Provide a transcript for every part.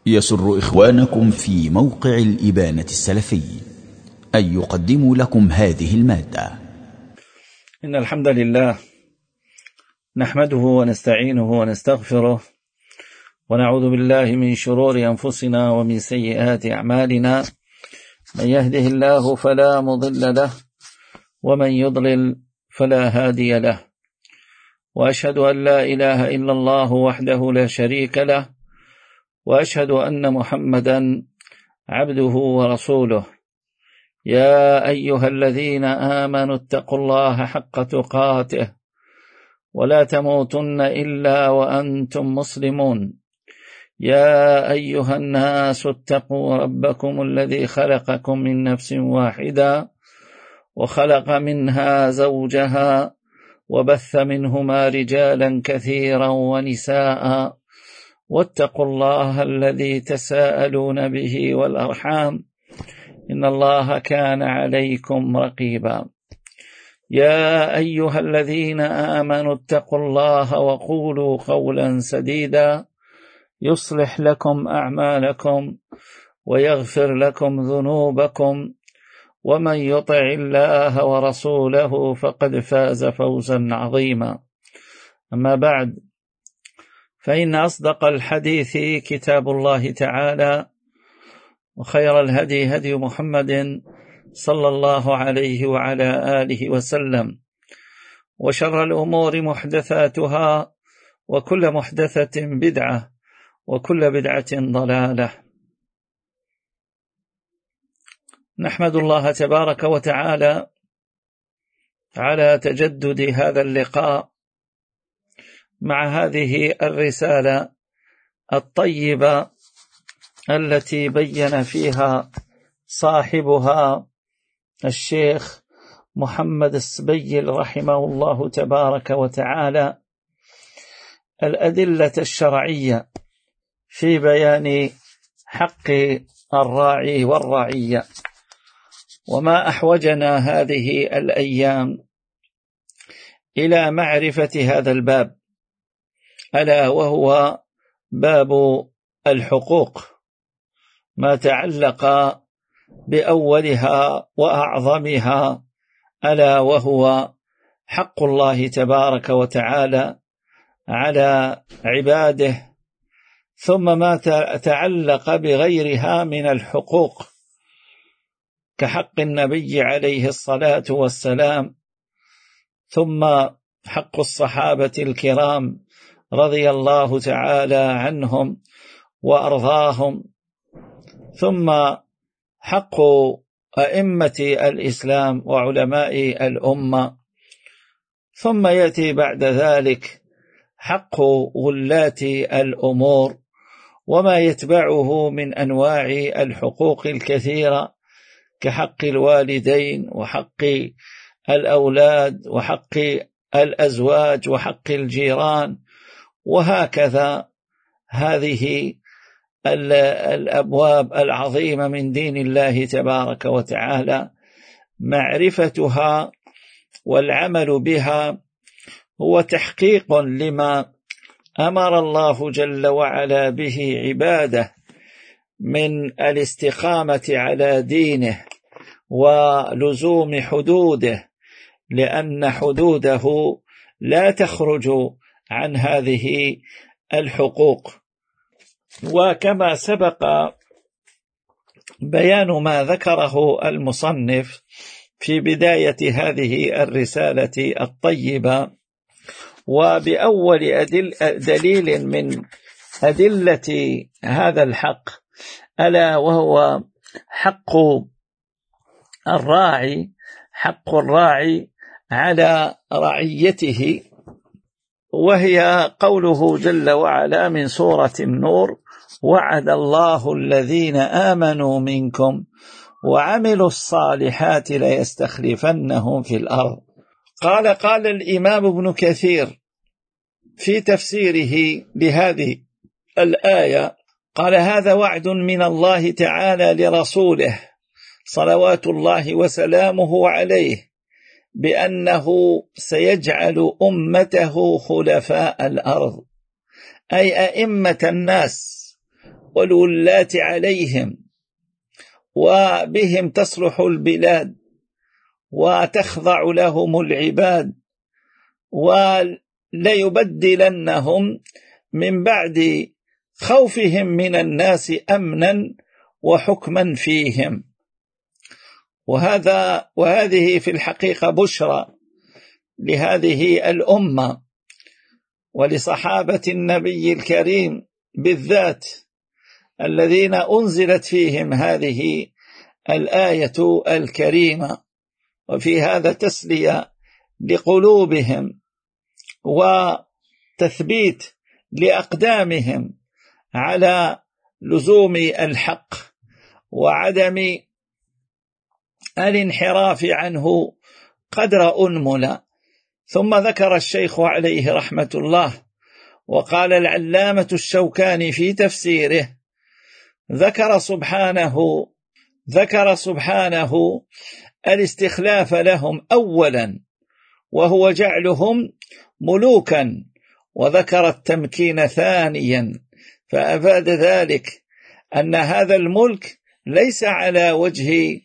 يسر إخوانكم في موقع الإبانة السلفي أن يقدموا لكم هذه المادة. إن الحمد لله نحمده ونستعينه ونستغفره ونعوذ بالله من شرور أنفسنا ومن سيئات أعمالنا. من يهده الله فلا مضل له ومن يضلل فلا هادي له، وأشهد أن لا إله إلا الله وحده لا شريك له، وأشهد أن محمدا عبده ورسوله. يا أيها الذين آمنوا اتقوا الله حق تقاته ولا تموتن إلا وأنتم مسلمون. يا أيها الناس اتقوا ربكم الذي خلقكم من نفس واحدة وخلق منها زوجها وبث منهما رجالا كثيرا ونساء، واتقوا الله الذي تساءلون به والأرحام إن الله كان عليكم رقيبا. يا أيها الذين آمنوا اتقوا الله وقولوا قولا سديدا يصلح لكم أعمالكم ويغفر لكم ذنوبكم، ومن يطع الله ورسوله فقد فاز فوزا عظيما. أما بعد، فإن أصدق الحديث كتاب الله تعالى، وخير الهدي هدي محمد صلى الله عليه وعلى آله وسلم، وشر الأمور محدثاتها، وكل محدثة بدعة، وكل بدعة ضلالة. نحمد الله تبارك وتعالى على تجدد هذا اللقاء مع هذه الرسالة الطيبة التي بين فيها صاحبها الشيخ محمد السبيل رحمه الله تبارك وتعالى الأدلة الشرعية في بيان حق الراعي والرعية. وما أحوجنا هذه الأيام إلى معرفة هذا الباب، ألا وهو باب الحقوق، ما تعلق بأولها وأعظمها، ألا وهو حق الله تبارك وتعالى على عباده، ثم ما تعلق بغيرها من الحقوق كحق النبي عليه الصلاة والسلام، ثم حق الصحابة الكرام رضي الله تعالى عنهم وأرضاهم، ثم حق أئمة الإسلام وعلماء الأمة، ثم يأتي بعد ذلك حق ولاة الأمور وما يتبعه من أنواع الحقوق الكثيرة كحق الوالدين وحق الأولاد وحق الأزواج وحق الجيران، وهكذا هذه الأبواب العظيمة من دين الله تبارك وتعالى. معرفتها والعمل بها هو تحقيق لما أمر الله جل وعلا به عباده من الاستقامة على دينه ولزوم حدوده، لأن حدوده لا تخرج عن هذه الحقوق. وكما سبق بيان ما ذكره المصنف في بداية هذه الرسالة الطيبة، وبأول دليل من أدلة هذا الحق، ألا وهو حق الراعي، حق الراعي على رعيته، وهي قوله جل وعلا من سورة النور: وعد الله الذين آمنوا منكم وعملوا الصالحات ليستخلفنهم في الأرض. قال الإمام ابن كثير في تفسيره لهذه الآية، قال: هذا وعد من الله تعالى لرسوله صلوات الله وسلامه عليه بأنه سيجعل أمته خلفاء الأرض، أي أئمة الناس والولاة عليهم، وبهم تصلح البلاد وتخضع لهم العباد، وليبدلنهم من بعد خوفهم من الناس أمنا وحكما فيهم. وهذه في الحقيقة بشرى لهذه الأمة ولصحابة النبي الكريم بالذات، الذين أنزلت فيهم هذه الآية الكريمة، وفي هذا تسلية لقلوبهم وتثبيت لأقدامهم على لزوم الحق وعدم الانحراف عنه قدر أنملة. ثم ذكر الشيخ عليه رحمة الله، وقال العلامة الشوكاني في تفسيره: ذكر سبحانه الاستخلاف لهم أولا وهو جعلهم ملوكا، وذكر التمكين ثانيا، فأفاد ذلك أن هذا الملك ليس على وجه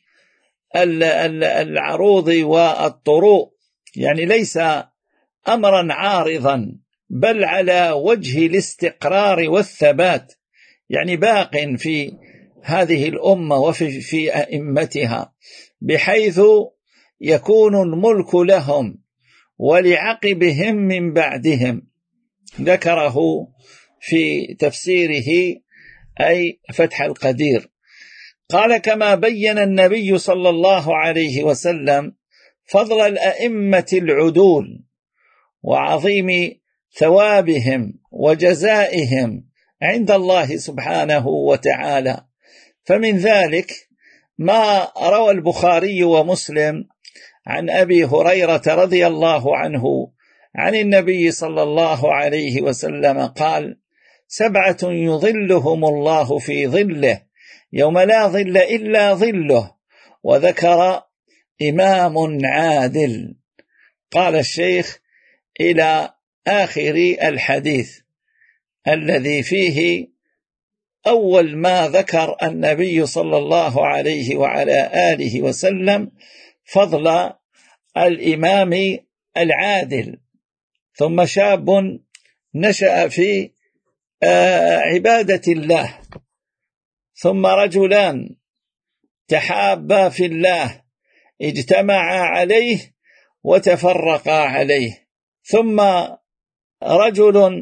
العروض والطروء، يعني ليس أمرا عارضا، بل على وجه الاستقرار والثبات، يعني باق في هذه الأمة وفي أئمتها، بحيث يكون الملك لهم ولعقبهم من بعدهم. ذكره في تفسيره أي فتح القدير. قال: كما بين النبي صلى الله عليه وسلم فضل الأئمة العدول وعظيم ثوابهم وجزائهم عند الله سبحانه وتعالى، فمن ذلك ما روى البخاري ومسلم عن أبي هريرة رضي الله عنه عن النبي صلى الله عليه وسلم قال: 7 يظلهم الله في ظله يوم لا ظل إلا ظله، وذكر إمام عادل. قال الشيخ إلى آخر الحديث الذي فيه أول ما ذكر النبي صلى الله عليه وعلى آله وسلم فضل الإمام العادل، ثم شاب نشأ في عبادة الله، ثم رجلان تحابا في الله اجتمعا عليه وتفرقا عليه، ثم رجل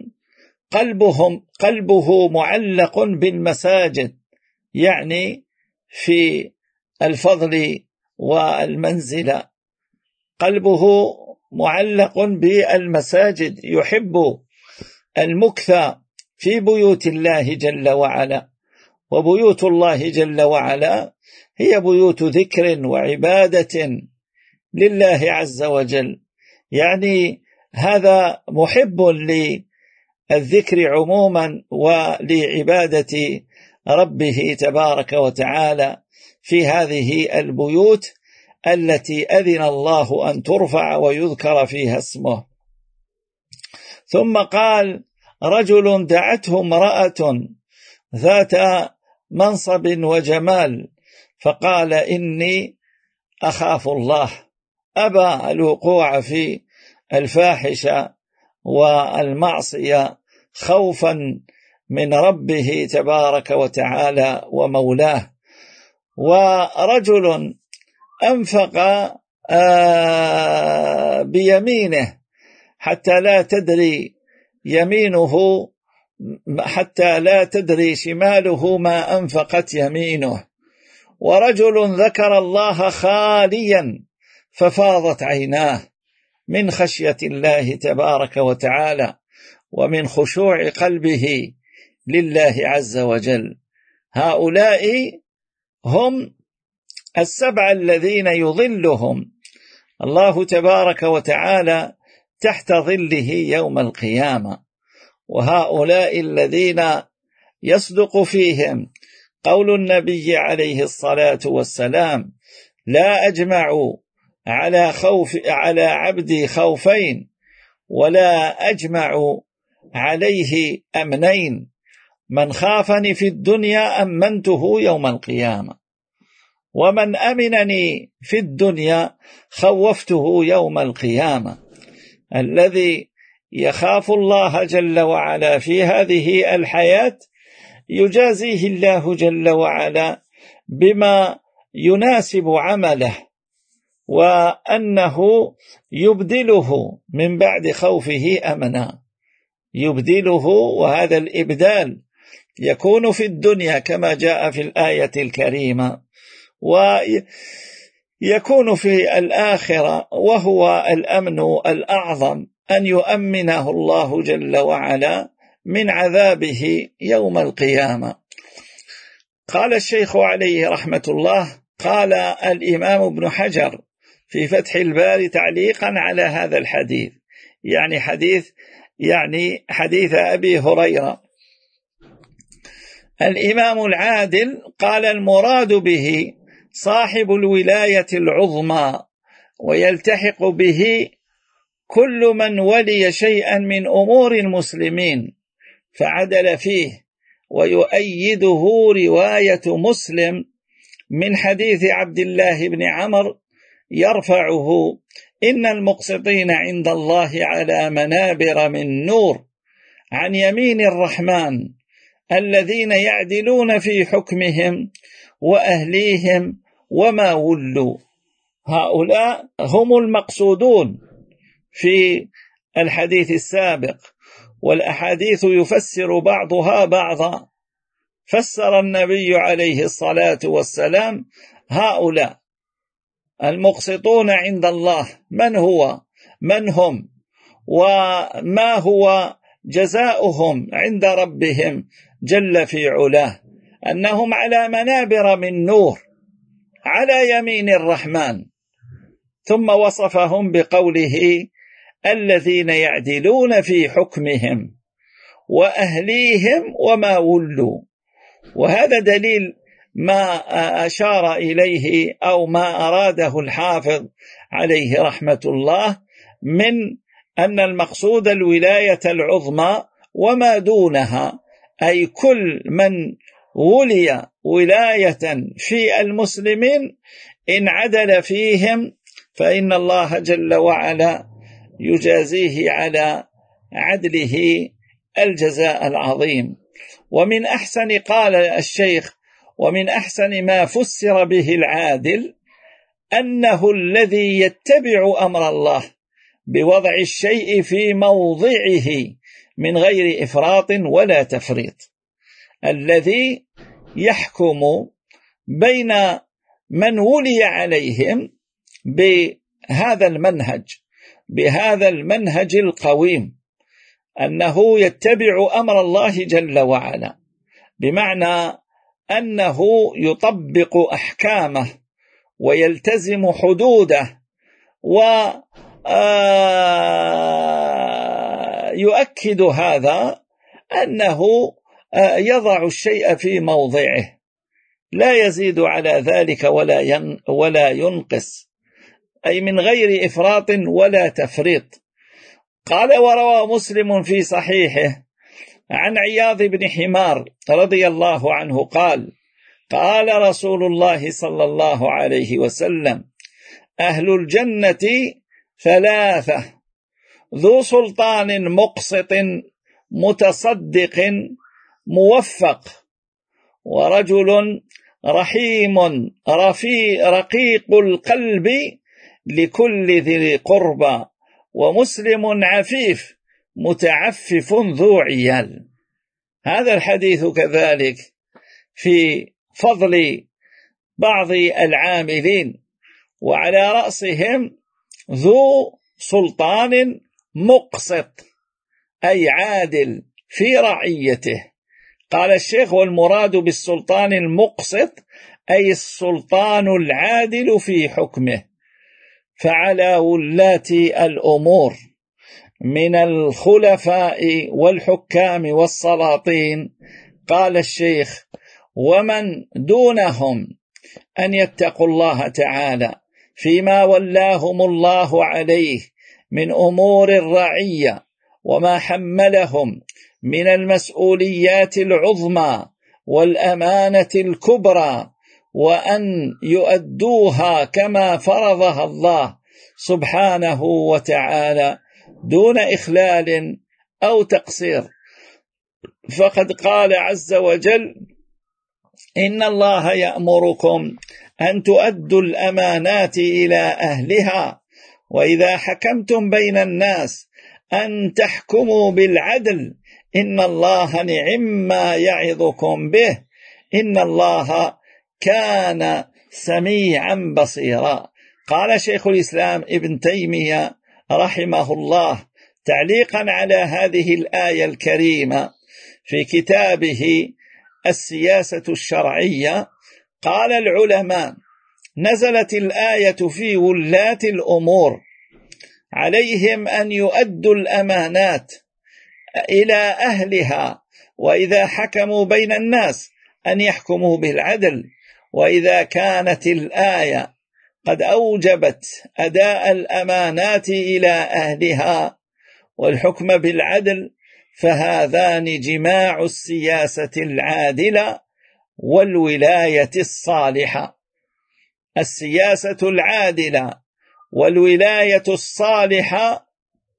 قلبه معلق بالمساجد، يعني في الفضل والمنزلة، قلبه معلق بالمساجد، يحب المكث في بيوت الله جل وعلا، وبيوت الله جل وعلا هي بيوت ذكر وعبادة لله عز وجل، يعني هذا محب للذكر عموما ولعبادة ربه تبارك وتعالى في هذه البيوت التي أذن الله أن ترفع ويذكر فيها اسمه. ثم قال: رجل دعته امرأة ذات منصب وجمال فقال: إني أخاف الله، أبى الوقوع في الفاحشة والمعصية خوفا من ربه تبارك وتعالى ومولاه. ورجل أنفق بيمينه حتى لا تدري شماله ما أنفقت يمينه. ورجل ذكر الله خاليا ففاضت عيناه من خشية الله تبارك وتعالى ومن خشوع قلبه لله عز وجل. هؤلاء هم 7 الذين يظلهم الله تبارك وتعالى تحت ظله يوم القيامة، وهؤلاء الذين يصدق فيهم قول النبي عليه الصلاة والسلام: لا أجمع على عبدي خوفين ولا أجمع عليه أمنين، من خافني في الدنيا أمنته يوم القيامة، ومن أمنني في الدنيا خوفته يوم القيامة. الذي يخاف الله جل وعلا في هذه الحياة يجازيه الله جل وعلا بما يناسب عمله، وأنه يبدله من بعد خوفه أمنا، يبدله، وهذا الإبدال يكون في الدنيا كما جاء في الآية الكريمة، ويكون في الآخرة، وهو الأمن الأعظم أن يؤمنه الله جل وعلا من عذابه يوم القيامة. قال الشيخ عليه رحمة الله، قال الإمام ابن حجر في فتح الباري تعليقا على هذا الحديث، يعني حديث أبي هريرة، الإمام العادل قال المراد به صاحب الولاية العظمى، ويلتحق به كل من ولي شيئا من أمور المسلمين فعدل فيه. ويؤيده رواية مسلم من حديث عبد الله بن عمرو يرفعه: إن المقسطين عند الله على منابر من نور عن يمين الرحمن الذين يعدلون في حكمهم وأهليهم وما ولوا. هؤلاء هم المقصودون في الحديث السابق، والأحاديث يفسر بعضها بعضا. فسر النبي عليه الصلاة والسلام هؤلاء المقسطون عند الله من هم وما هو جزاؤهم عند ربهم جل في علاه، أنهم على منابر من نور على يمين الرحمن، ثم وصفهم بقوله: الذين يعدلون في حكمهم وأهليهم وما ولوا. وهذا دليل ما أشار إليه أو ما أراده الحافظ عليه رحمة الله من أن المقصود الولاية العظمى وما دونها، أي كل من ولي ولاية في المسلمين إن عدل فيهم فإن الله جل وعلا يجازيه على عدله الجزاء العظيم. ومن أحسن، قال الشيخ، ومن أحسن ما فسر به العادل أنه الذي يتبع أمر الله بوضع الشيء في موضعه من غير إفراط ولا تفريط، الذي يحكم بين من ولي عليهم بهذا المنهج القويم، أنه يتبع أمر الله جل وعلا، بمعنى أنه يطبق أحكامه ويلتزم حدوده، ويؤكد هذا أنه يضع الشيء في موضعه، لا يزيد على ذلك ولا ينقص، أي من غير إفراط ولا تفريط. قال: وروى مسلم في صحيحه عن عياض بن حمار رضي الله عنه قال: قال رسول الله صلى الله عليه وسلم: أهل الجنة ثلاثة: ذو سلطان مقسط متصدق موفق، ورجل رحيم رقيق القلب لكل ذي قربى، ومسلم عفيف متعفف ذو عيال. هذا الحديث كذلك في فضل بعض العاملين، وعلى رأسهم ذو سلطان مقسط، أي عادل في رعيته. قال الشيخ: والمراد بالسلطان المقسط أي السلطان العادل في حكمه. فعلى ولاة الأمور من الخلفاء والحكام والسلاطين، قال الشيخ، ومن دونهم، أن يتقوا الله تعالى فيما ولاهم الله عليه من أمور الرعية، وما حملهم من المسؤوليات العظمى والأمانة الكبرى، وأن يؤدوها كما فرضها الله سبحانه وتعالى دون إخلال أو تقصير. فقد قال عز وجل: إن الله يأمركم أن تؤدوا الأمانات إلى أهلها، وإذا حكمتم بين الناس أن تحكموا بالعدل، إن الله نعم يعظكم به، إن الله كان سميعا بصيرا. قال شيخ الإسلام ابن تيمية رحمه الله تعليقا على هذه الآية الكريمة في كتابه السياسة الشرعية، قال العلماء: نزلت الآية في ولاة الأمور، عليهم أن يؤدوا الأمانات إلى أهلها، وإذا حكموا بين الناس أن يحكموا بالعدل. وإذا كانت الآية قد أوجبت أداء الأمانات إلى أهلها والحكم بالعدل، فهذان جماع السياسة العادلة والولاية الصالحة. السياسة العادلة والولاية الصالحة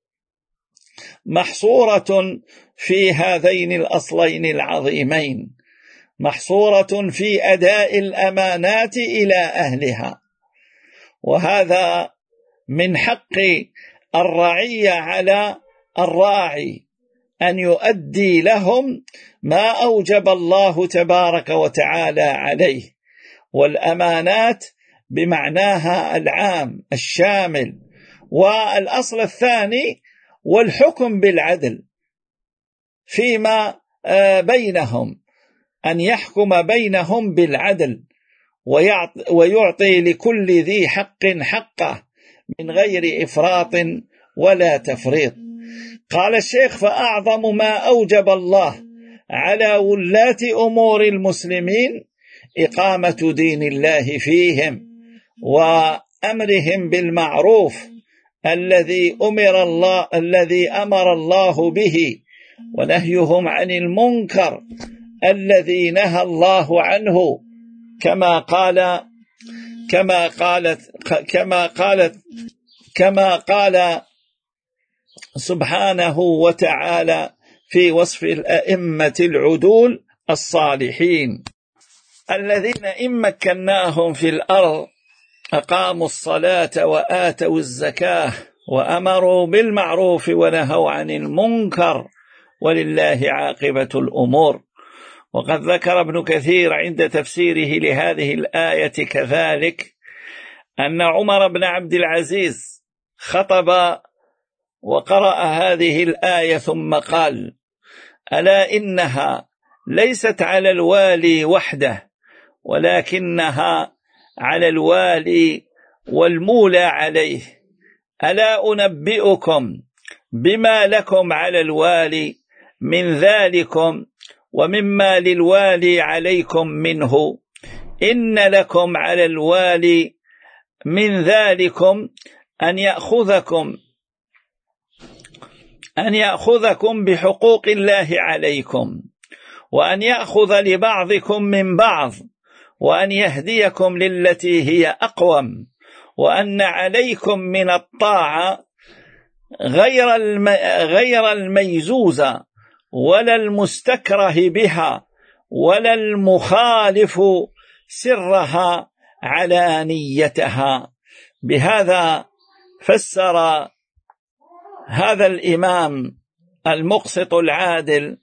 محصورة في هذين الأصلين العظيمين، محصورة في أداء الأمانات إلى أهلها، وهذا من حق الرعية على الراعي أن يؤدي لهم ما أوجب الله تبارك وتعالى عليه، والأمانات بمعناها العام الشامل. والأصل الثاني والحكم بالعدل فيما بينهم، أن يحكم بينهم بالعدل ويعطي لكل ذي حق حقه من غير إفراط ولا تفريط. قال الشيخ: فأعظم ما أوجب الله على ولاة أمور المسلمين إقامة دين الله فيهم، وأمرهم بالمعروف الذي أمر الله به، ونهيهم عن المنكر الذي نهى الله عنه، كما قال سبحانه وتعالى في وصف الأئمة العدول الصالحين الذين إن مكناهم في الأرض أقاموا الصلاة وآتوا الزكاة وأمروا بالمعروف ونهوا عن المنكر ولله عاقبة الأمور. وقد ذكر ابن كثير عند تفسيره لهذه الآية كذلك أن عمر بن عبد العزيز خطب وقرأ هذه الآية ثم قال: ألا إنها ليست على الوالي وحده، ولكنها على الوالي والمولى عليه. ألا أنبئكم بما لكم على الوالي من ذلكم ومما للوالي عليكم منه؟ إن لكم على الوالي من ذلكم أن يأخذكم بحقوق الله عليكم، وأن يأخذ لبعضكم من بعض، وأن يهديكم للتي هي أقوم، وأن عليكم من الطاعة غير الميزوزة ولا المستكره بها ولا المخالف سرها علانيتها. بهذا فسر هذا الإمام المقسط العادل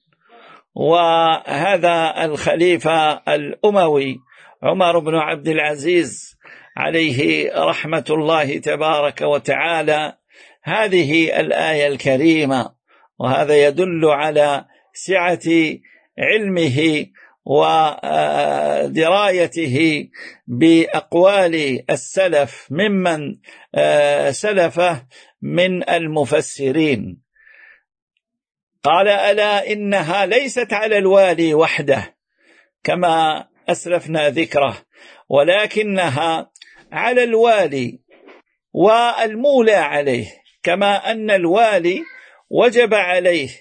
وهذا الخليفة الأموي عمر بن عبد العزيز عليه رحمة الله تبارك وتعالى هذه الآية الكريمة. وهذا يدل على سعة علمه ودرايته بأقوال السلف ممن سلفه من المفسرين. قال: ألا إنها ليست على الوالي وحده كما أسلفنا ذكره، ولكنها على الوالي والمولى عليه، كما أن الوالي وجب عليه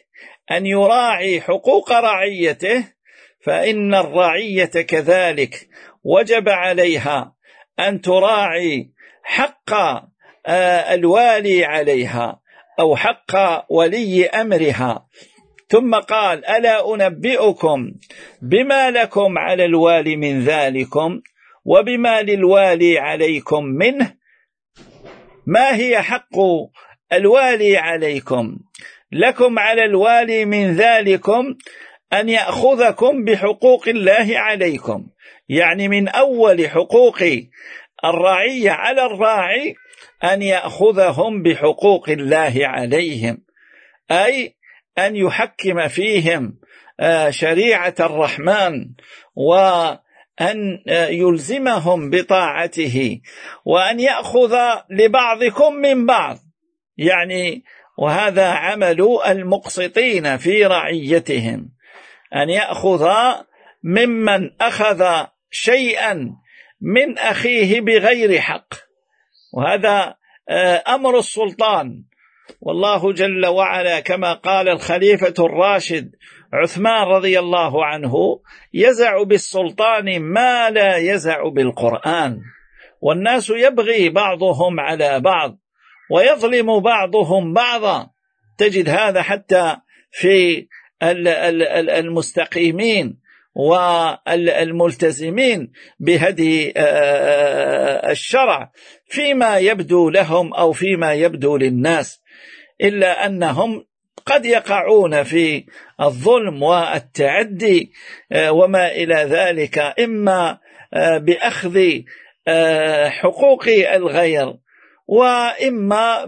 أن يراعي حقوق رعيته، فإن الرعية كذلك وجب عليها أن تراعي حق الوالي عليها أو حق ولي أمرها. ثم قال: ألا أنبئكم بما لكم على الوالي من ذلكم وبما للوالي عليكم منه. ما هي حق الوالي عليكم؟ لكم على الوالي من ذلكم أن يأخذكم بحقوق الله عليكم، يعني من أول حقوق الرعية على الراعي أن يأخذهم بحقوق الله عليهم، أي أن يحكم فيهم شريعة الرحمن، وأن يلزمهم بطاعته، وأن يأخذ لبعضكم من بعض، يعني وهذا عمل المقسطين في رعيتهم، أن يأخذ ممن أخذ شيئا من أخيه بغير حق، وهذا أمر السلطان. والله جل وعلا كما قال الخليفة الراشد عثمان رضي الله عنه: يزع بالسلطان ما لا يزع بالقرآن. والناس يبغي بعضهم على بعض ويظلم بعضهم بعضا، تجد هذا حتى في المستقيمين والملتزمين بهدي الشرع فيما يبدو لهم أو فيما يبدو للناس، إلا أنهم قد يقعون في الظلم والتعدي وما إلى ذلك، إما بأخذ حقوق الغير وإما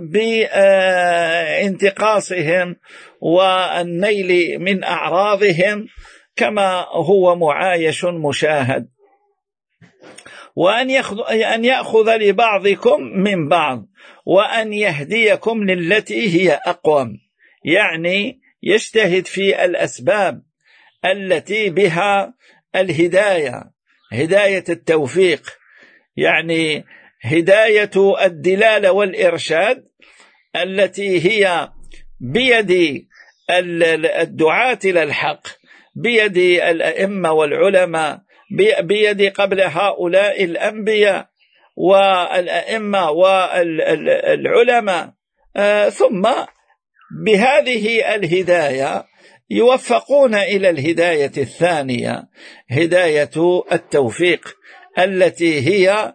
بانتقاصهم والنيل من أعراضهم كما هو معايش مشاهد. وأن يأخذ لبعضكم من بعض وأن يهديكم للتي هي أقوم، يعني يجتهد في الأسباب التي بها الهداية، هداية التوفيق، يعني هداية الدلالة والإرشاد التي هي بيد الدعاة إلى الحق، بيد الأئمة والعلماء، بيد قبل هؤلاء الأنبياء والأئمة والعلماء، ثم بهذه الهداية يوفقون إلى الهداية الثانية، هداية التوفيق التي هي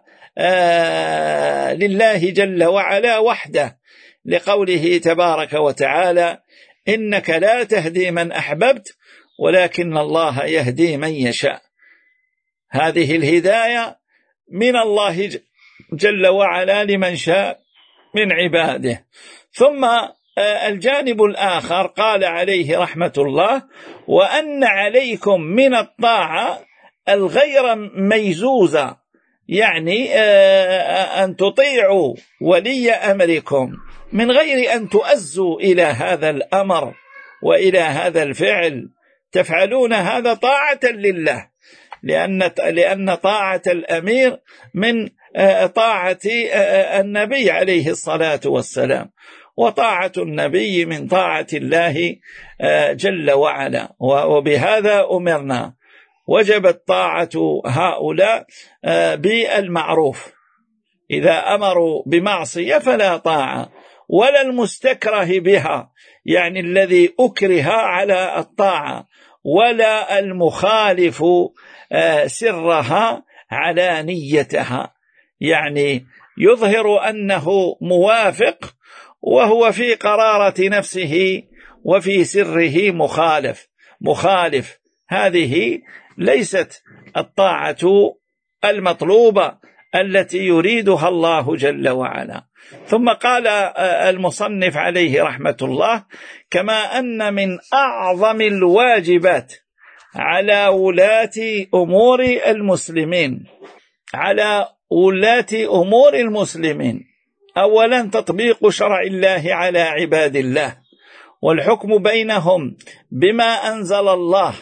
لله جل وعلا وحده، لقوله تبارك وتعالى: إنك لا تهدي من أحببت ولكن الله يهدي من يشاء. هذه الهداية من الله جل وعلا لمن شاء من عباده. ثم الجانب الآخر قال عليه رحمة الله: وأن عليكم من الطاعة الغير ميزوزة، يعني أن تطيعوا ولي أمركم من غير أن تؤزوا إلى هذا الأمر وإلى هذا الفعل، تفعلون هذا طاعة لله، لأن طاعة الأمير من طاعة النبي عليه الصلاة والسلام، وطاعة النبي من طاعة الله جل وعلا، وبهذا أمرنا. وجبت طاعة هؤلاء بالمعروف، إذا أمروا بمعصية فلا طاعة، ولا المستكره بها، يعني الذي أكره على الطاعة، ولا المخالف سرها على نيتها، يعني يظهر أنه موافق وهو في قرارة نفسه وفي سره مخالف. هذه ليست الطاعة المطلوبة التي يريدها الله جل وعلا. ثم قال المصنف عليه رحمة الله: كما أن من أعظم الواجبات على ولاة أمور المسلمين أولا تطبيق شرع الله على عباد الله، والحكم بينهم بما أنزل الله،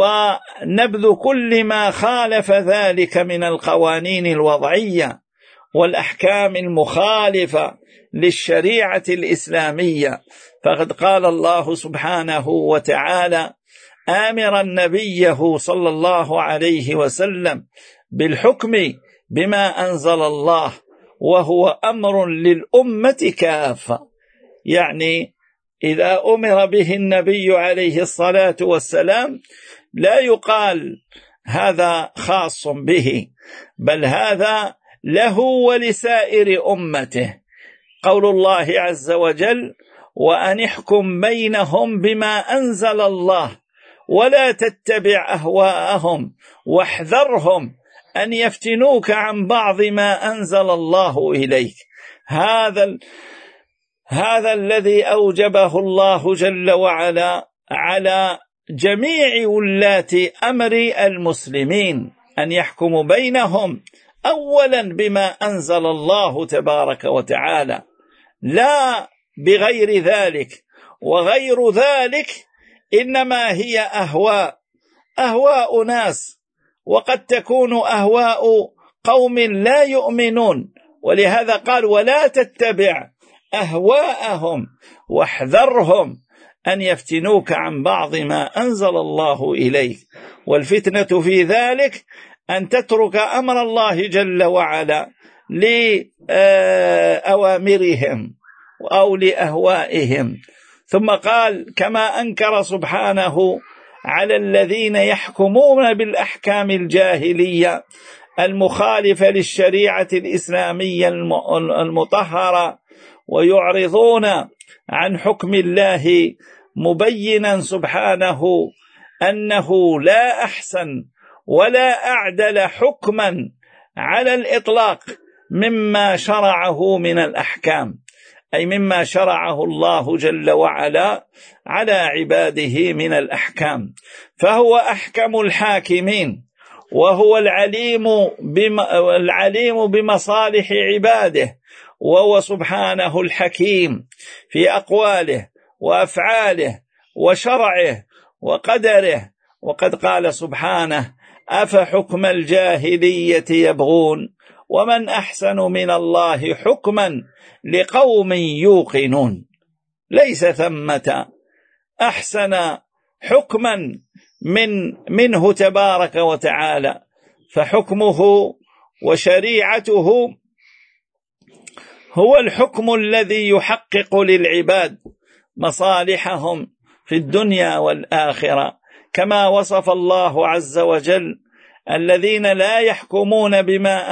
ونبذ كل ما خالف ذلك من القوانين الوضعية والأحكام المخالفة للشريعة الإسلامية. فقد قال الله سبحانه وتعالى آمرا نبيه صلى الله عليه وسلم بالحكم بما أنزل الله، وهو أمر للأمة كافة. يعني إذا أمر به النبي عليه الصلاة والسلام لا يقال هذا خاص به، بل هذا له ولسائر أمته. قول الله عز وجل وأن احكم بينهم بما أنزل الله ولا تتبع أهواءهم واحذرهم أن يفتنوك عن بعض ما أنزل الله إليك. هذا الذي أوجبه الله جل وعلا على جميع ولاة أمر المسلمين، أن يحكموا بينهم أولا بما أنزل الله تبارك وتعالى، لا بغير ذلك. وغير ذلك إنما هي أهواء ناس، وقد تكون أهواء قوم لا يؤمنون. ولهذا قال ولا تتبع أهواءهم واحذرهم أن يفتنوك عن بعض ما أنزل الله إليك. والفتنة في ذلك أن تترك أمر الله جل وعلا لأوامرهم أو لأهوائهم. ثم قال كما أنكر سبحانه على الذين يحكمون بالأحكام الجاهلية المخالفة للشريعة الإسلامية المطهرة ويعرضون عن حكم الله، مبينا سبحانه أنه لا أحسن ولا أعدل حكما على الإطلاق مما شرعه من الأحكام، أي مما شرعه الله جل وعلا على عباده من الأحكام. فهو أحكم الحاكمين، وهو العليم بمصالح عباده، وهو سبحانه الحكيم في أقواله وأفعاله وشرعه وقدره. وقد قال سبحانه أفحكم الجاهلية يبغون ومن أحسن من الله حكما لقوم يوقنون. ليس ثمة أحسن حكما منه تبارك وتعالى، فحكمه وشريعته هو الحكم الذي يحقق للعباد مصالحهم في الدنيا والآخرة، كما وصف الله عز وجل الذين لا يحكمون بما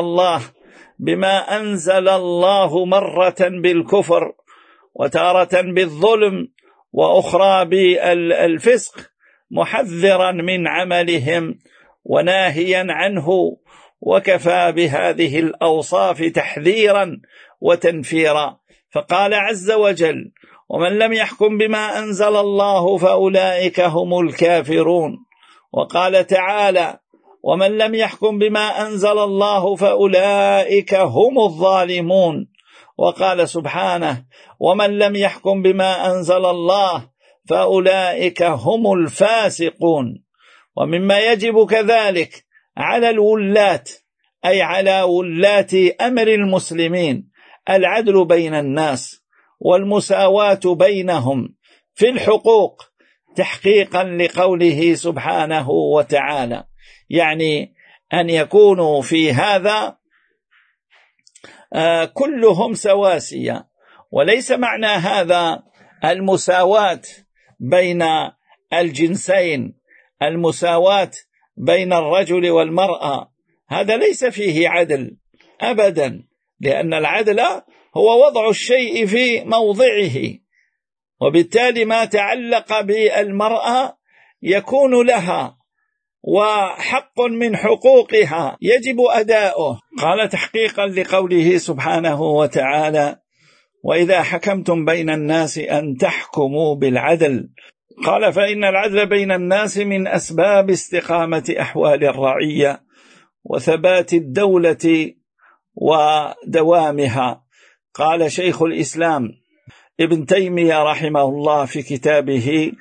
أنزل الله مرة بالكفر وتارة بالظلم وأخرى بالفسق، محذرا من عملهم وناهيا عنه، وكفى بهذه الأوصاف تحذيرا وتنفيرا. فقال عز وجل ومن لم يحكم بما أنزل الله فأولئك هم الكافرون. وقال تعالى ومن لم يحكم بما أنزل الله فأولئك هم الظالمون. وقال سبحانه ومن لم يحكم بما أنزل الله فأولئك هم الفاسقون. ومما يجب كذلك على الولاة، أي على ولاة أمر المسلمين، العدل بين الناس والمساواة بينهم في الحقوق، تحقيقا لقوله سبحانه وتعالى، يعني أن يكونوا في هذا كلهم سواسية. وليس معنى هذا المساواة بين الجنسين، المساواة بين الرجل والمرأة، هذا ليس فيه عدل أبدا، لأن العدل هو وضع الشيء في موضعه، وبالتالي ما تعلق بالمرأة يكون لها وحق من حقوقها يجب أداؤه. قال تحقيقا لقوله سبحانه وتعالى وإذا حكمتم بين الناس أن تحكموا بالعدل. قال فإن العدل بين الناس من أسباب استقامة أحوال الرعية وثبات الدولة ودوامها. قال شيخ الإسلام ابن تيمية رحمه الله في كتابه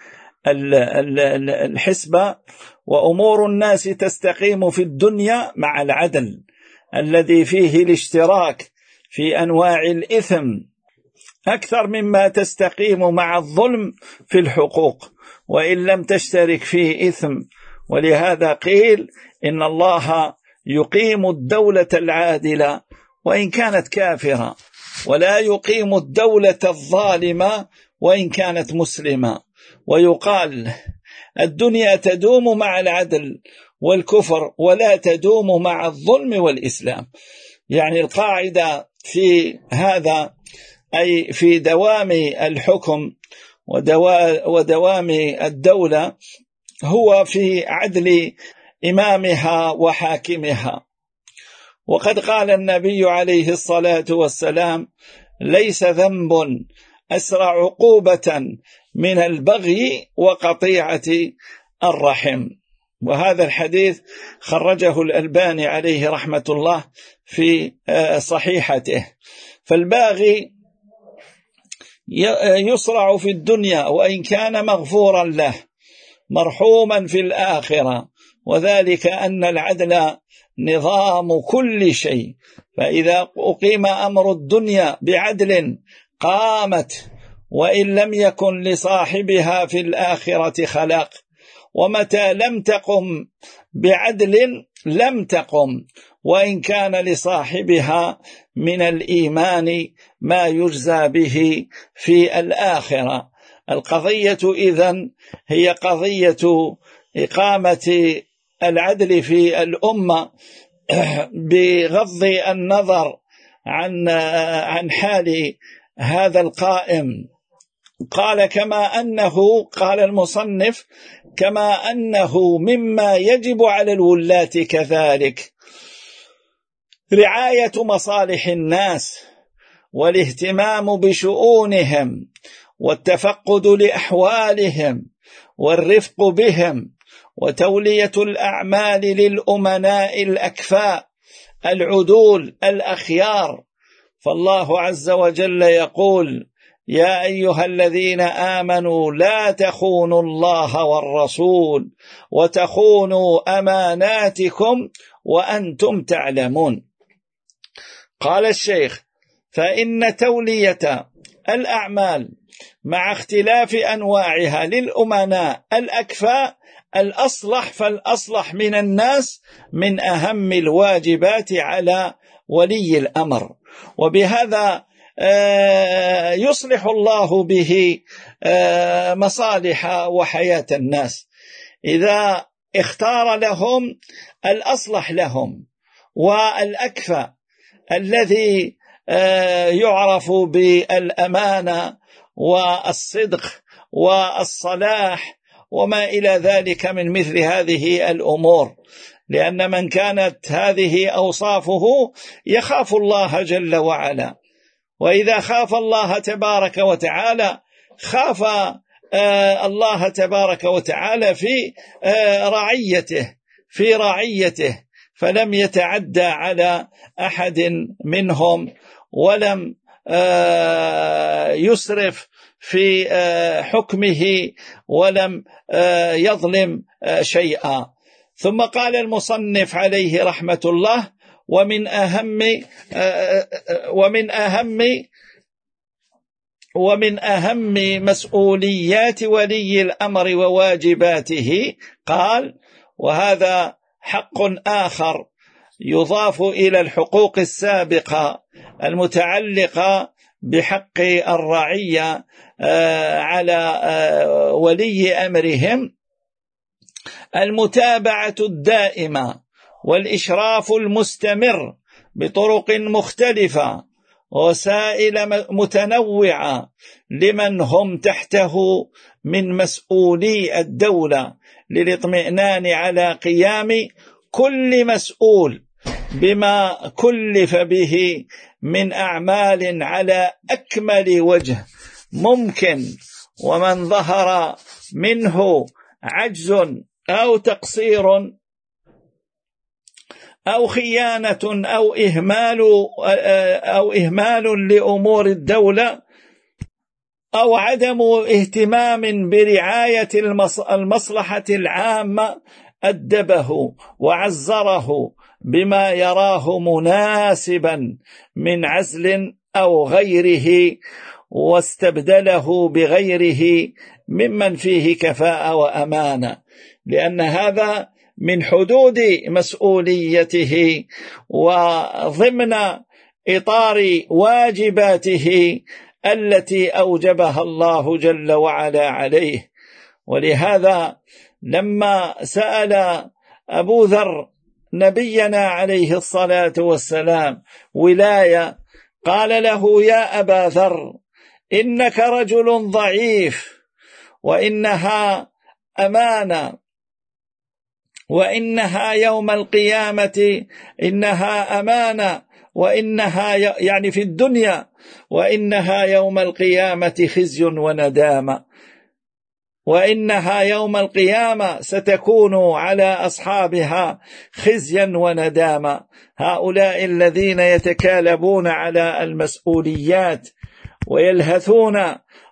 الحسبة وأمور الناس تستقيم في الدنيا مع العدل، الذي فيه الاشتراك في أنواع الإثم أكثر مما تستقيم مع الظلم في الحقوق وإن لم تشترك فيه إثم. ولهذا قيل إن الله يقيم الدولة العادلة وإن كانت كافرة، ولا يقيم الدولة الظالمة وإن كانت مسلمة. ويقال الدنيا تدوم مع العدل والكفر ولا تدوم مع الظلم والإسلام. يعني القاعدة في هذا أي في دوام الحكم ودوام الدولة هو في عدل إمامها وحاكمها. وقد قال النبي عليه الصلاة والسلام: ليس ذنب أسرع عقوبة من البغي وقطيعة الرحم. وهذا الحديث خرجه الألباني عليه رحمة الله في صحيحته. فالباغي يصرع في الدنيا وإن كان مغفورا له مرحوما في الآخرة، وذلك أن العدل نظام كل شيء، فإذا أقيم أمر الدنيا بعدل قامت، وإن لم يكن لصاحبها في الآخرة خلاق، ومتى لم تقم بعدل لم تقم، وإن كان لصاحبها من الإيمان ما يجزى به في الآخرة. القضية إذن هي قضية إقامة العدل في الأمة بغض النظر عن حال هذا القائم. قال كما أنه قال المصنف كما أنه مما يجب على الولاة كذلك رعاية مصالح الناس والاهتمام بشؤونهم والتفقد لأحوالهم والرفق بهم وتولية الأعمال للأمناء الأكفاء العدول الأخيار. فالله عز وجل يقول: يا أيها الذين آمنوا لا تخونوا الله والرسول وتخونوا أماناتكم وأنتم تعلمون. قال الشيخ: فإن تولية الأعمال مع اختلاف أنواعها للأمناء الأكفاء الأصلح فالأصلح من الناس من أهم الواجبات على ولي الأمر، وبهذا يصلح الله به مصالح وحياة الناس إذا اختار لهم الأصلح لهم والأكفأ الذي يعرف بالأمانة والصدق والصلاح وما إلى ذلك من مثل هذه الأمور. لأن من كانت هذه أوصافه يخاف الله جل وعلا، وإذا خاف الله تبارك وتعالى خاف الله تبارك وتعالى في رعيته فلم يتعدى على أحد منهم ولم يسرف في حكمه ولم يظلم شيئا. ثم قال المصنف عليه رحمة الله: ومن أهم مسؤوليات ولي الأمر وواجباته، قال: وهذا حق آخر يضاف إلى الحقوق السابقة المتعلقة بحق الرعية على ولي أمرهم، المتابعة الدائمة والإشراف المستمر بطرق مختلفة وسائل متنوعة لمن هم تحته من مسؤولي الدولة للاطمئنان على قيام كل مسؤول بما كلف به من أعمال على أكمل وجه ممكن، ومن ظهر منه عجز أو تقصير أو خيانة أو إهمال لأمور الدولة أو عدم اهتمام برعاية المصلحة العامة أدبه وعزره بما يراه مناسبا من عزل أو غيره، واستبدله بغيره ممن فيه كفاءة وأمانة، لأن هذا من حدود مسؤوليته وضمن إطار واجباته التي أوجبها الله جل وعلا عليه. ولهذا لما سأل أبو ذر نبينا عليه الصلاة والسلام ولاية، قال له: يا أبا ذر، إنك رجل ضعيف، وإنها أمانة، وإنها يوم القيامة إنها أمانة، وإنها يعني في الدنيا، وإنها يوم القيامة خزي وندامة، وإنها يوم القيامة ستكون على أصحابها خزيا وندامة. هؤلاء الذين يتكالبون على المسؤوليات ويلهثون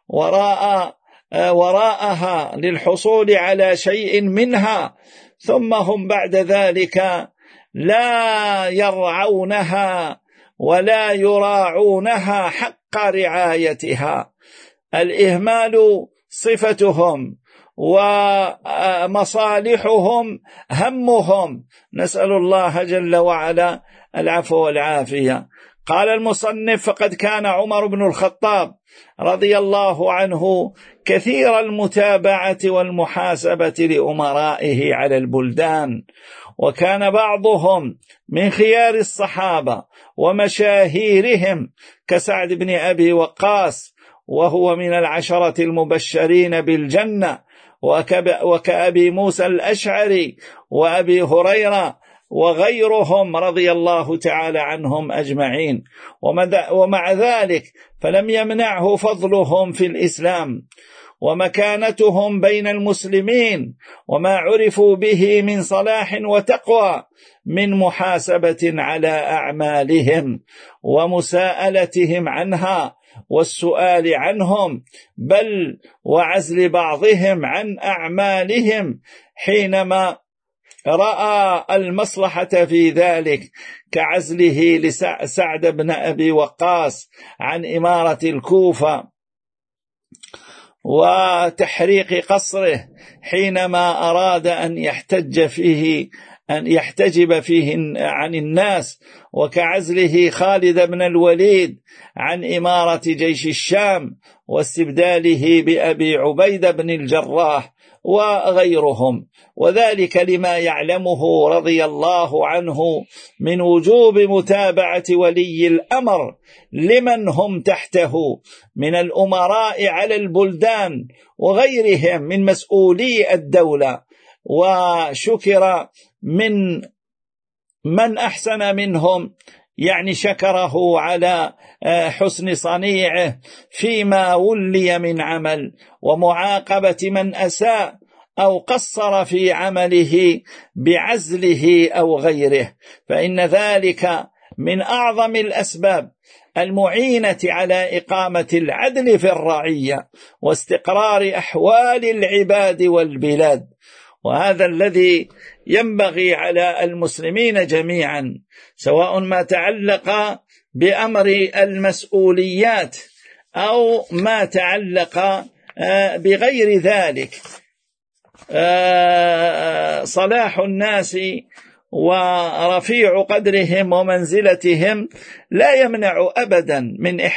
وراءها للحصول على شيء منها، ثم هم بعد ذلك لا يرعونها ولا يراعونها حق رعايتها. الإهمال صفتهم ومصالحهم همهم، نسأل الله جل وعلا العفو والعافية. قال المصنف: فقد كان عمر بن الخطاب رضي الله عنه كثير المتابعة والمحاسبة لأمرائه على البلدان، وكان بعضهم من خيار الصحابة ومشاهيرهم كسعد بن أبي وقاص، وهو من العشرة المبشرين بالجنة، وكأبي موسى الأشعري وأبي هريرة وغيرهم رضي الله تعالى عنهم أجمعين. ومع ذلك فلم يمنعه فضلهم في الإسلام ومكانتهم بين المسلمين وما عرفوا به من صلاح وتقوى من محاسبة على أعمالهم ومساءلتهم عنها والسؤال عنهم، بل وعزل بعضهم عن أعمالهم حينما رأى المصلحة في ذلك، كعزله لسعد بن أبي وقاص عن إمارة الكوفة وتحريق قصره حينما أراد أن يحتجب فيه عن الناس، وكعزله خالد بن الوليد عن إمارة جيش الشام واستبداله بأبي عبيدة بن الجراح وغيرهم، وذلك لما يعلمه رضي الله عنه من وجوب متابعة ولي الأمر لمن هم تحته من الأمراء على البلدان وغيرهم من مسؤولي الدولة. وشكر من أحسن منهم، يعني شكره على حسن صنيعه فيما ولي من عمل، ومعاقبة من أساء أو قصر في عمله بعزله أو غيره، فإن ذلك من أعظم الأسباب المعينة على إقامة العدل في الرعية واستقرار أحوال العباد والبلاد. وهذا الذي ينبغي على المسلمين جميعا، سواء ما تعلق بأمر المسؤوليات أو ما تعلق بغير ذلك. صلاح الناس ورفيع قدرهم ومنزلتهم لا يمنع أبدا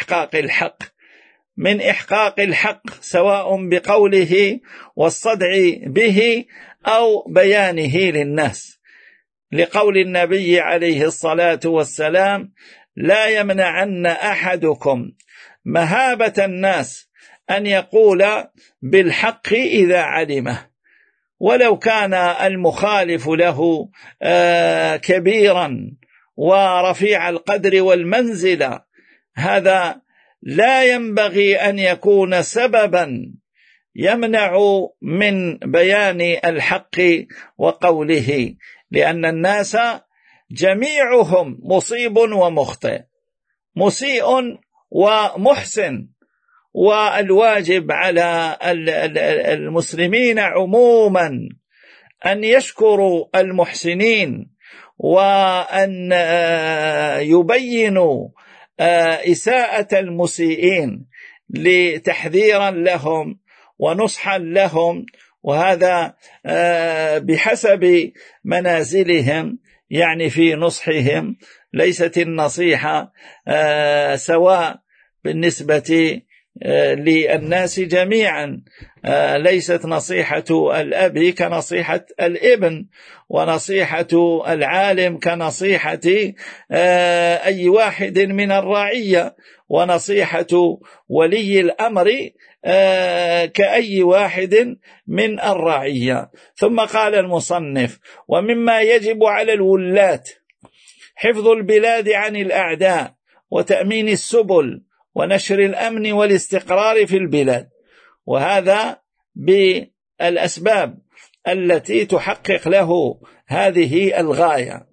من إحقاق الحق سواء بقوله والصدع به أو بيانه للناس، لقول النبي عليه الصلاة والسلام: لا يمنعن أحدكم مهابة الناس أن يقول بالحق إذا علمه، ولو كان المخالف له كبيرا ورفيع القدر والمنزلة. هذا لا ينبغي أن يكون سببا يمنع من بيان الحق وقوله، لأن الناس جميعهم مصيب ومخطئ، مسيء ومحسن، والواجب على المسلمين عموما أن يشكروا المحسنين وأن يبينوا إساءة المسيئين لتحذيرا لهم ونصحا لهم، وهذا بحسب منازلهم، يعني في نصحهم ليست النصيحة سواء بالنسبة للناس جميعا. ليست نصيحة الأب كنصيحة الابن، ونصيحة العالم كنصيحة أي واحد من الرعية، ونصيحة ولي الأمر كأي واحد من الرعية. ثم قال المصنف: ومما يجب على الولاة حفظ البلاد عن الأعداء وتأمين السبل ونشر الأمن والاستقرار في البلاد، وهذا بالأسباب التي تحقق له هذه الغاية،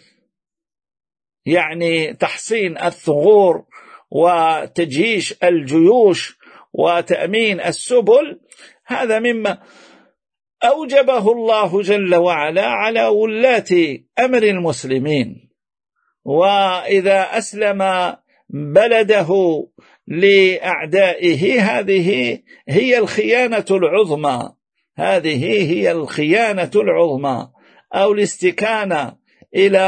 يعني تحصين الثغور وتجيش الجيوش وتأمين السبل. هذا مما أوجبه الله جل وعلا على ولاة أمر المسلمين. وإذا أسلم بلده لأعدائه هذه هي الخيانة العظمى، هذه هي الخيانة العظمى، أو الاستكانة إلى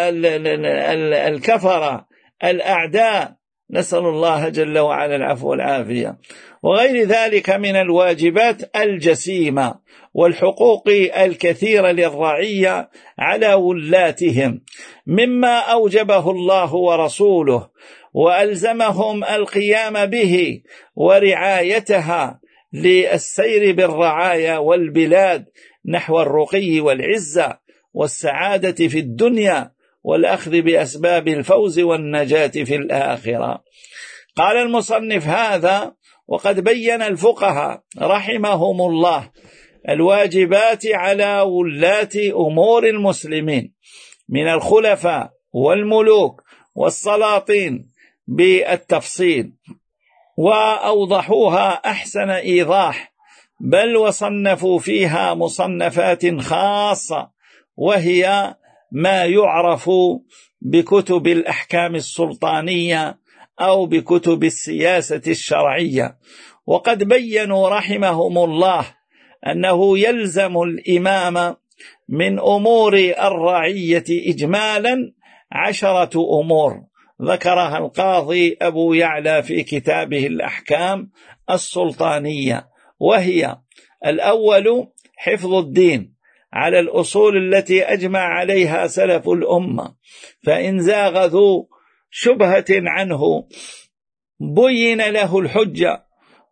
الكفرة الأعداء، نسأل الله جل وعلا العفو والعافية. وغير ذلك من الواجبات الجسيمة والحقوق الكثيرة للرعية على ولاتهم، مما أوجبه الله ورسوله وألزمهم القيام به ورعايتها للسير بالرعايا والبلاد نحو الرقي والعزة والسعادة في الدنيا والأخذ بأسباب الفوز والنجاة في الآخرة. قال المصنف: هذا وقد بين الفقهاء رحمهم الله الواجبات على ولاة أمور المسلمين من الخلفاء والملوك والسلاطين بالتفصيل، وأوضحوها أحسن إيضاح، بل وصنفوا فيها مصنفات خاصة، وهي ما يعرف بكتب الأحكام السلطانية أو بكتب السياسة الشرعية. وقد بينوا رحمهم الله أنه يلزم الإمام من أمور الرعية إجمالا 10 أمور ذكرها القاضي أبو يعلى في كتابه الأحكام السلطانية، وهي: الأول حفظ الدين على الأصول التي أجمع عليها سلف الأمة، فإن زاغ ذو شبهة عنه بين له الحجة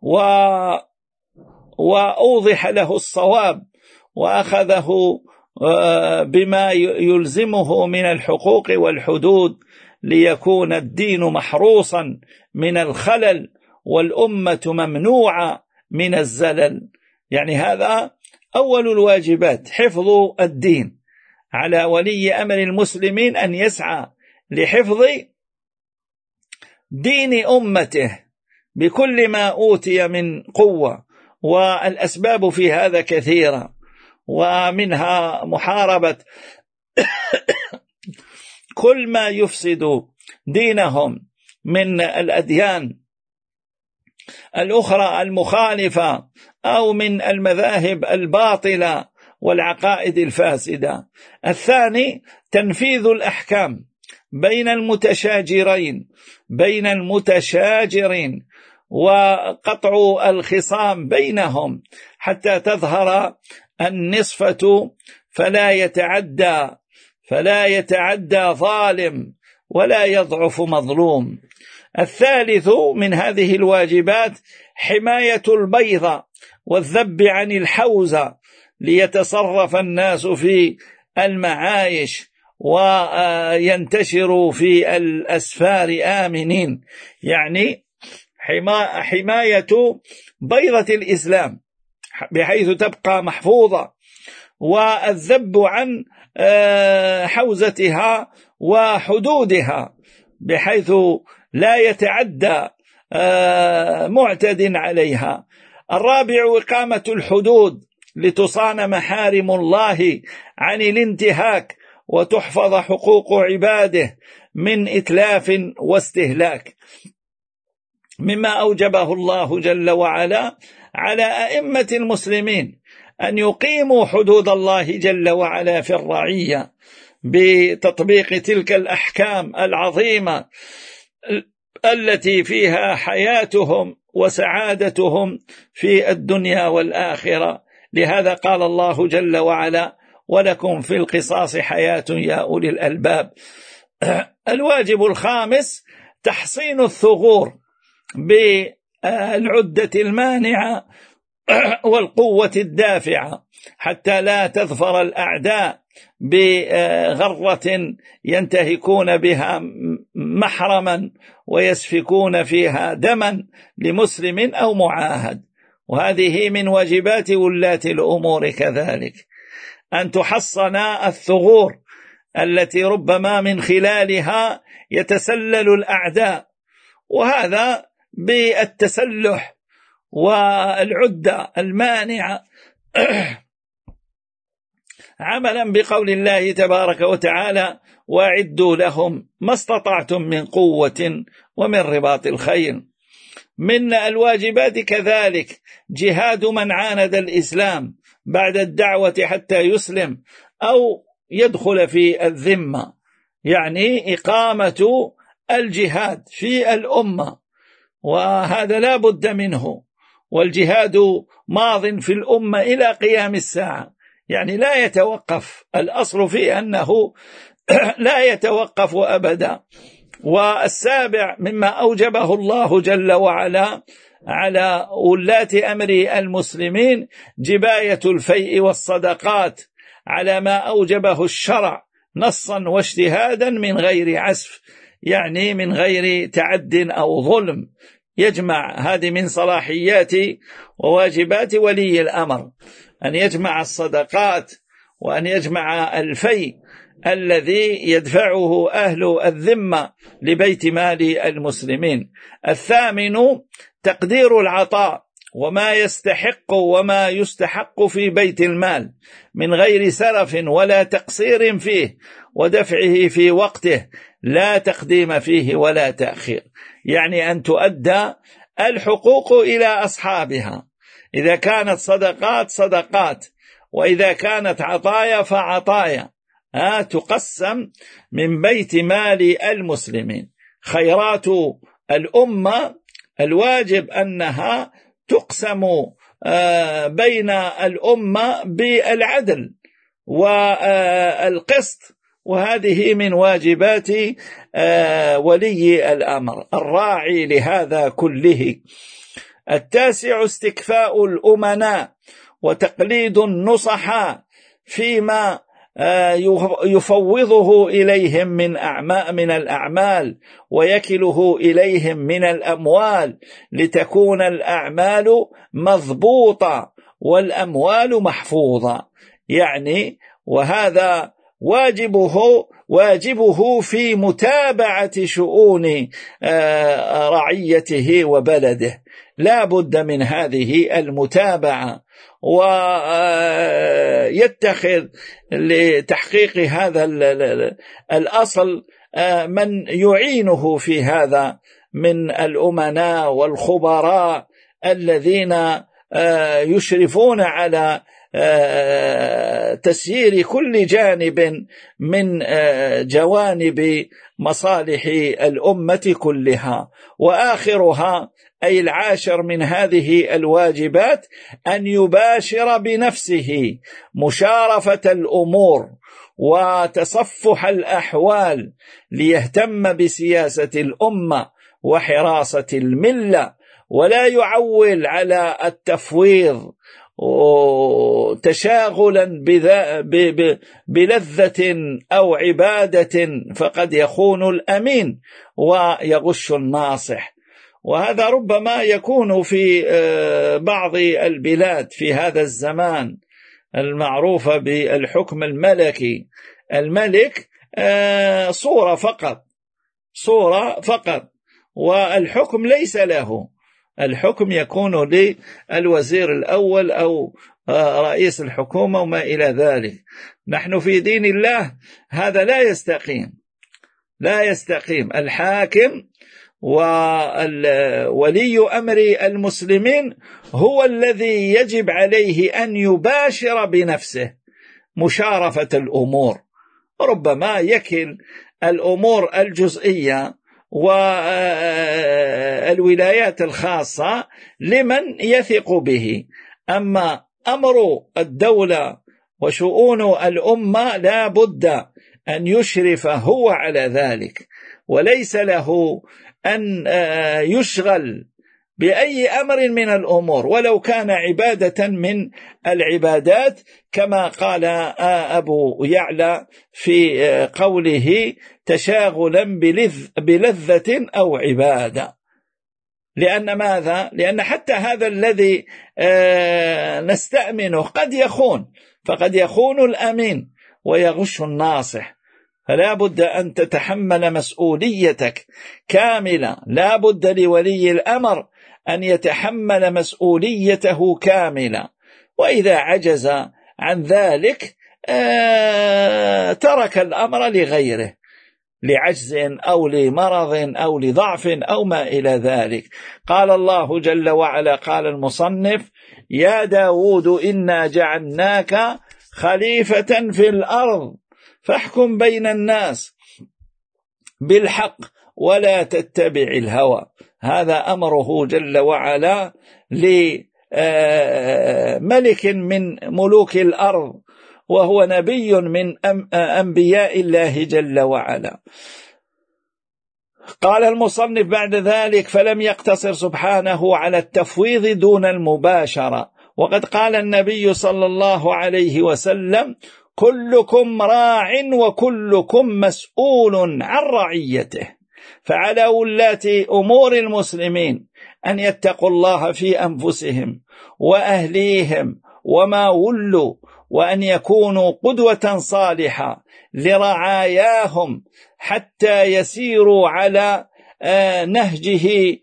وأوضح له الصواب، وأخذه بما يلزمه من الحقوق والحدود، ليكون الدين محروسا من الخلل والأمة ممنوعة من الزلل. يعني هذا أول الواجبات، حفظ الدين. على ولي أمر المسلمين أن يسعى لحفظ دين أمته بكل ما أوتي من قوة، والأسباب في هذا كثيرة، ومنها محاربة كل ما يفسد دينهم من الأديان الأخرى المخالفة أو من المذاهب الباطلة والعقائد الفاسدة. الثاني تنفيذ الأحكام بين المتشاجرين وقطع الخصام بينهم حتى تظهر النصفة، فلا يتعدى ظالم ولا يضعف مظلوم. الثالث من هذه الواجبات حماية البيضة والذب عن الحوزة، ليتصرف الناس في المعايش وينتشروا في الأسفار آمنين، يعني حماية بيضة الإسلام بحيث تبقى محفوظة، والذب عن حوزتها وحدودها بحيث لا يتعدى معتد عليها. الرابع إقامة الحدود لتصان محارم الله عن الانتهاك وتحفظ حقوق عباده من إتلاف واستهلاك، مما أوجبه الله جل وعلا على أئمة المسلمين أن يقيموا حدود الله جل وعلا في الرعية بتطبيق تلك الأحكام العظيمة التي فيها حياتهم وسعادتهم في الدنيا والآخرة. لهذا قال الله جل وعلا: ولكم في القصاص حياة يا أولي الألباب. الواجب الخامس تحصين الثغور بالعدة المانعة والقوة الدافعة حتى لا تظفر الأعداء بغرة ينتهكون بها محرما ويسفكون فيها دما لمسلم أو معاهد. وهذه من واجبات ولاة الأمور كذلك، أن تحصن الثغور التي ربما من خلالها يتسلل الأعداء، وهذا بالتسلح والعدة المانعة عملا بقول الله تبارك وتعالى: وأعدوا لهم ما استطعتم من قوة ومن رباط الخيل. من الواجبات كذلك جهاد من عاند الإسلام بعد الدعوة حتى يسلم أو يدخل في الذمة، يعني إقامة الجهاد في الأمة، وهذا لا بد منه، والجهاد ماض في الأمة إلى قيام الساعة، يعني لا يتوقف، الأصل فيه أنه لا يتوقف أبدا. والسابع مما أوجبه الله جل وعلا على ولاة أمر المسلمين جباية الفيء والصدقات على ما أوجبه الشرع نصا واجتهادا من غير عسف، يعني من غير تعد أو ظلم. يجمع هذه من صلاحيات وواجبات ولي الأمر، أن يجمع الصدقات وأن يجمع الفيء الذي يدفعه أهل الذمة لبيت مال المسلمين. الثامن تقدير العطاء وما يستحق وما يستحق في بيت المال من غير سرف ولا تقصير فيه، ودفعه في وقته لا تقديم فيه ولا تأخير، يعني أن تؤدى الحقوق إلى أصحابها، إذا كانت صدقات صدقات، وإذا كانت عطايا فعطايا، تقسم من بيت مال المسلمين. خيرات الأمة الواجب أنها تقسم بين الأمة بالعدل والقسط، وهذه من واجبات ولي الأمر الراعي لهذا كله. التاسع استكفاء الأمناء وتقليد النصحاء فيما يفوضه إليهم من الأعمال ويكله إليهم من الأموال، لتكون الأعمال مضبوطة والأموال محفوظة، يعني وهذا واجبه في متابعة شؤون رعيته وبلده، لا بد من هذه المتابعة، ويتخذ لتحقيق هذا الأصل من يعينه في هذا من الأمناء والخبراء الذين يشرفون على تسيير كل جانب من جوانب مصالح الأمة كلها. وآخرها أي العاشر من هذه الواجبات أن يباشر بنفسه مشارفة الأمور وتصفح الأحوال، ليهتم بسياسة الأمة وحراسة الملة، ولا يعول على التفويض تشاغلا بلذة أو عبادة، فقد يخون الأمين ويغش الناصح. وهذا ربما يكون في بعض البلاد في هذا الزمان المعروفة بالحكم الملكي. الملك صورة فقط، والحكم ليس له، الحكم يكون للوزير الأول أو رئيس الحكومة وما إلى ذلك. نحن في دين الله هذا لا يستقيم. الحاكم وولي أمر المسلمين هو الذي يجب عليه أن يباشر بنفسه مشارفة الأمور، ربما يكل الأمور الجزئية والولايات الخاصة لمن يثق به، أما أمر الدولة وشؤون الأمة لا بد أن يشرف هو على ذلك، وليس له أن يشغل بأي أمر من الأمور ولو كان عبادة من العبادات، كما قال أبو يعلى في قوله تشاغلا بلذة أو عبادة. لأن ماذا؟ لأن حتى هذا الذي نستأمنه قد يخون، فقد يخون الأمين ويغش الناصح، فلا بد أن تتحمل مسؤوليتك كاملة. لا بد لولي الأمر أن يتحمل مسؤوليته كاملة، وإذا عجز عن ذلك ترك الأمر لغيره لعجز أو لمرض أو لضعف أو ما إلى ذلك. قال الله جل وعلا، قال المصنف: يا داود إنا جعلناك خليفة في الأرض فاحكم بين الناس بالحق ولا تتبع الهوى. هذا أمره جل وعلا لملك من ملوك الأرض، وهو نبي من أنبياء الله جل وعلا. قال المصنف بعد ذلك: فلم يقتصر سبحانه على التفويض دون المباشرة، وقد قال النبي صلى الله عليه وسلم: كلكم راع وكلكم مسؤول عن رعيته. فعلى ولاة أمور المسلمين أن يتقوا الله في أنفسهم وأهليهم وما ولوا، وأن يكونوا قدوة صالحة لرعاياهم حتى يسيروا على نهجه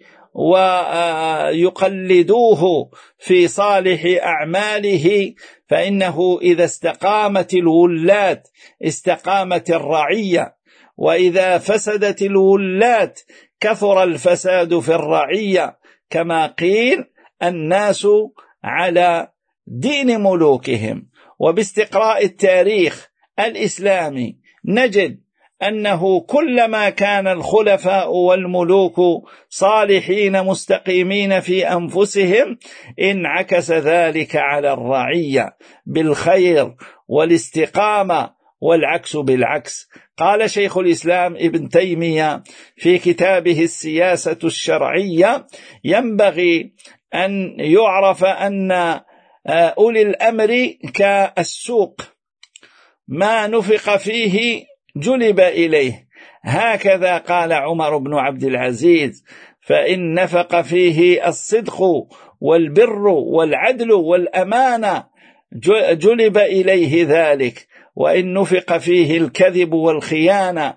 ويقلدوه في صالح أعماله، فإنه إذا استقامت الولاة استقامت الرعية، وإذا فسدت الولاة كثر الفساد في الرعية، كما قيل: الناس على دين ملوكهم. وباستقراء التاريخ الإسلامي نجد أنه كلما كان الخلفاء والملوك صالحين مستقيمين في أنفسهم انعكس ذلك على الرعية بالخير والاستقامة، والعكس بالعكس. قال شيخ الإسلام ابن تيمية في كتابه السياسة الشرعية: ينبغي أن يعرف أن أولي الأمر كالسوق، ما نفق فيه جلب إليه. هكذا قال عمر بن عبد العزيز: فإن نفق فيه الصدق والبر والعدل والأمانة جلب إليه ذلك، وإن نفق فيه الكذب والخيانة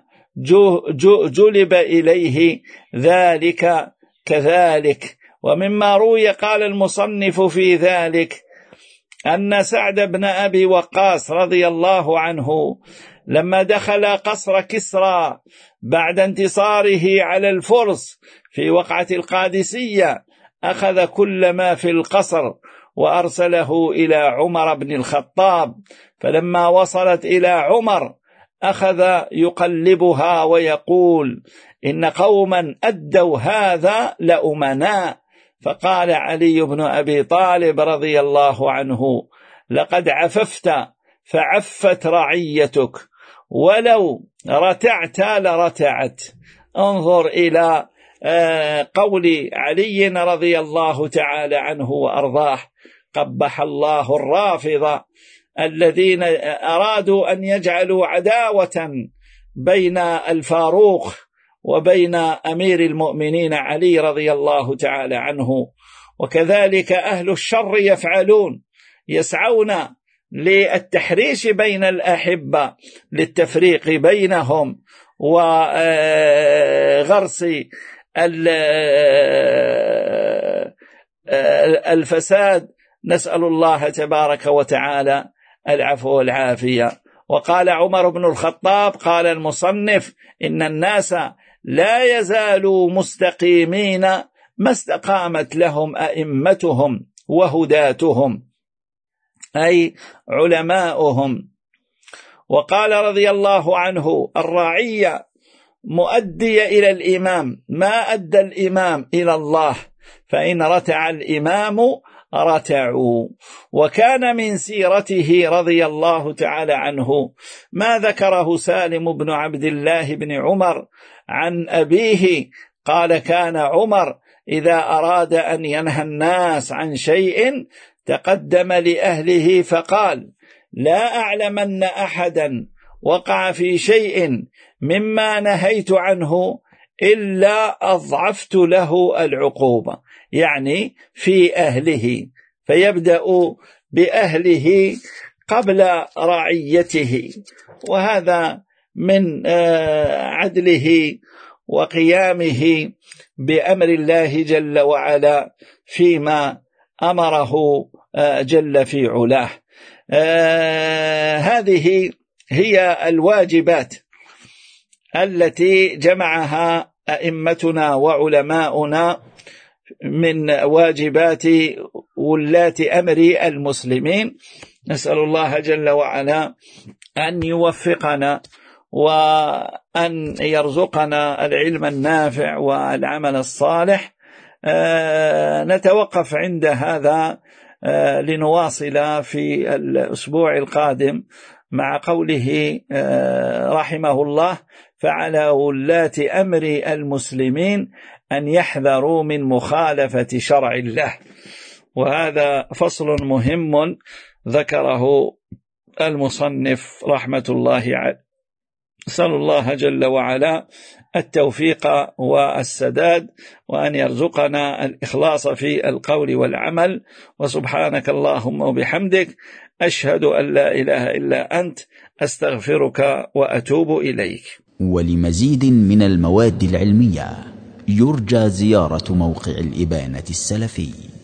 جلب إليه ذلك كذلك. ومما روي قال المصنف في ذلك أن سعد بن أبي وقاص رضي الله عنه لما دخل قصر كسرى بعد انتصاره على الفرس في وقعة القادسية أخذ كل ما في القصر وأرسله إلى عمر بن الخطاب، فلما وصلت إلى عمر أخذ يقلبها ويقول: إن قوما أدوا هذا لأمناء. فقال علي بن أبي طالب رضي الله عنه: لقد عففت فعفت رعيتك، ولو رتعت لرتعت. انظر إلى قول علي رضي الله تعالى عنه وأرضاه: قبح الله الرافضة الذين أرادوا أن يجعلوا عداوة بين الفاروق وبين أمير المؤمنين علي رضي الله تعالى عنه. وكذلك أهل الشر يفعلون، يسعون للتحريش بين الأحبة، للتفريق بينهم وغرس الفساد، نسأل الله تبارك وتعالى العفو والعافية. وقال عمر بن الخطاب قال المصنف: إن الناس لا يزالوا مستقيمين ما استقامت لهم أئمتهم وهداتهم، أي علماؤهم. وقال رضي الله عنه: الرعية مؤدية إلى الإمام، ما أدى الإمام إلى الله، فإن رتع الإمام رتعوا. وكان من سيرته رضي الله تعالى عنه ما ذكره سالم بن عبد الله بن عمر عن أبيه قال: كان عمر إذا أراد أن ينهى الناس عن شيء تقدم لأهله فقال: لا أعلمن أحدا وقع في شيء مما نهيت عنه إلا أضعفت له العقوبة، يعني في أهله، فيبدأ بأهله قبل رعيته. وهذا من عدله وقيامه بأمر الله جل وعلا فيما أمره جل في علاه. هذه هي الواجبات التي جمعها أئمتنا وعلماؤنا من واجبات ولاة أمر المسلمين. نسأل الله جل وعلا أن يوفقنا وأن يرزقنا العلم النافع والعمل الصالح. نتوقف عند هذا لنواصل في الأسبوع القادم مع قوله رحمه الله: فعلى ولاة أمر المسلمين أن يحذروا من مخالفة شرع الله. وهذا فصل مهم ذكره المصنف رحمة الله عليه. نسأل الله جل وعلا التوفيق والسداد، وأن يرزقنا الإخلاص في القول والعمل. وسبحانك اللهم وبحمدك، أشهد أن لا إله إلا أنت، أستغفرك وأتوب إليك. ولمزيد من المواد العلمية يرجى زيارة موقع الإبانة السلفي.